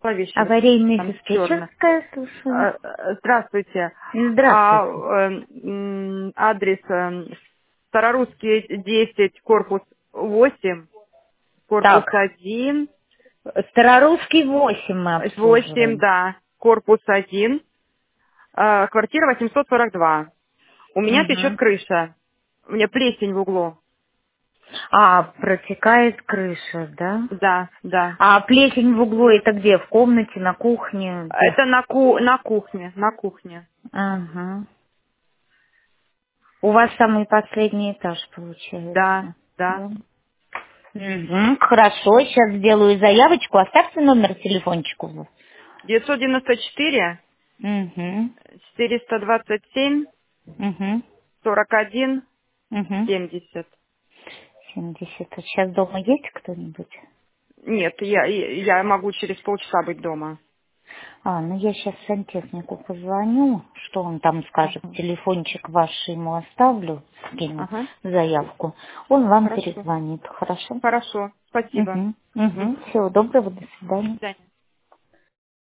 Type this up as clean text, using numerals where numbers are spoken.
Зловещая. Аварийно-диспетчерская, слушаю. Здравствуйте. Здравствуйте. Адрес Старорусский 10, корпус 8, корпус Так, 1. Старорусский 8 мы 8, обслуживаем. да, корпус 1, квартира 842. У меня течет Угу. крыша. У меня плесень в углу. Протекает крыша, да? Да, да. А плесень в углу это где? В комнате, на кухне? Где? Это на кухне, на кухне. Ага. У вас самый последний этаж Да, получается. да. Да? Угу. Хорошо, сейчас сделаю заявочку. Оставьте номер телефончика. 994 Угу. 427 Угу. 41 Угу. 70. 70. Сейчас дома есть кто-нибудь? Нет, я могу через полчаса быть дома. Ну я сейчас сантехнику позвоню, что он там скажет, Ага. телефончик ваш ему оставлю, скину Ага. заявку. Он вам Хорошо. перезвонит, хорошо? Хорошо. Спасибо. Угу. Угу. Всего доброго, до До свидания. свидания.